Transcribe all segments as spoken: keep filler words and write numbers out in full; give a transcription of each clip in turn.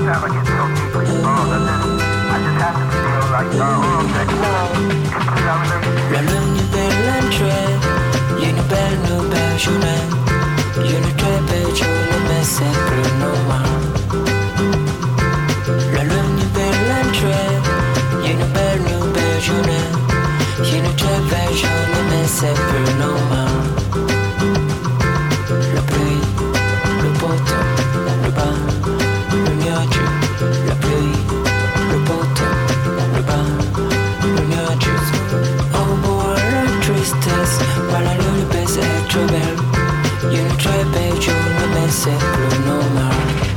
never get so deeply involved. I just, I just have to feel like the world that La lune bell'entrée, une belle nouvelle journée, une très belle journée, mais c'est plus normal. La lune bell'entrée, une belle nouvelle journée, une très belle journée, mais c'est plus normal. La pluie, le beau temps, le bas, le nuage, la pluie, le beau temps, le bas, le nuage. Oh boy, la tristesse, voilà le baiser est trop belle. Une très belle journée, mais c'est plus normal.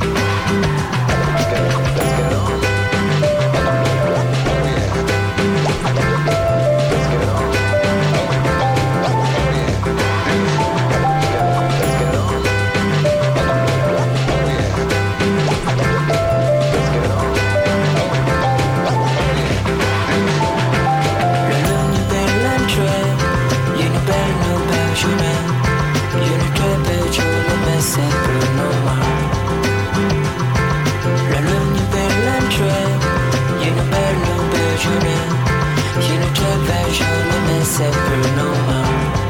C'est plus normal.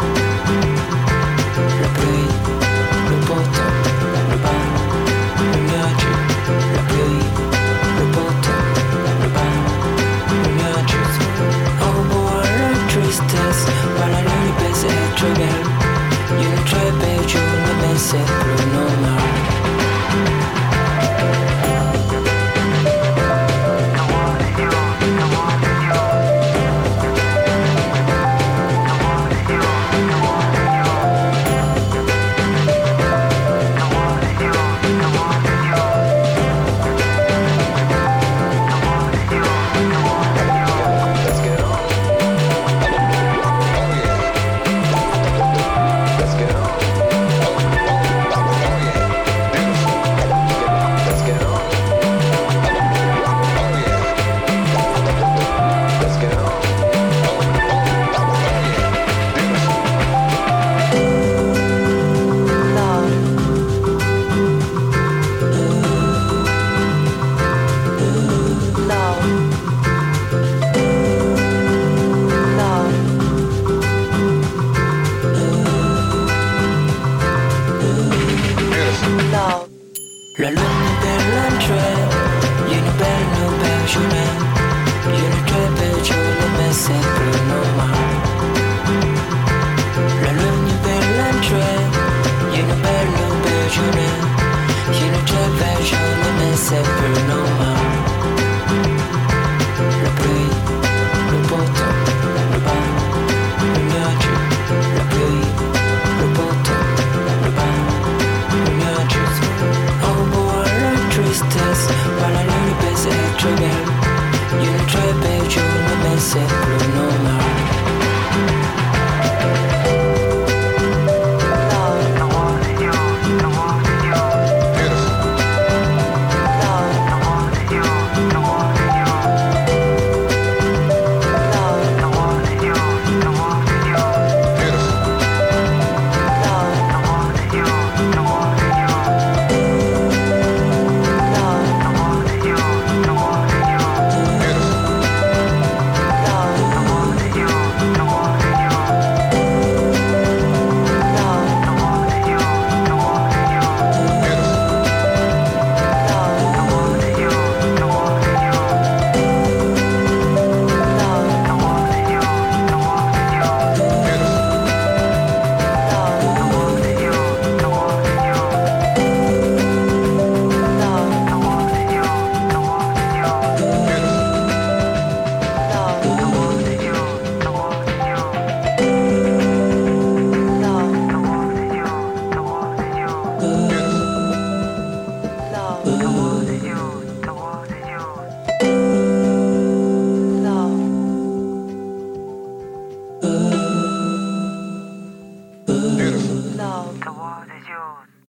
La pluie, le beau temps, le bas, le nuage. La pluie, le beau temps, le bas, le nuage. Oh boy, la tristesse, voilà le baiser est trop belle. Une très belle journée, mais c'est plus normal. La lune belle entrée, une belle nouvelle journée, une très belle journée, mais c'est plus normal. La lune belle entrée, une belle nouvelle journée, une très belle journée, mais c'est plus normal. La pluie, le beau temps, le bas, le nuage. La pluie, le beau temps, le bas, le nuage. Tristesse, voilà le baiser est trop belle. Une très belle journée, mais c'est plus normal.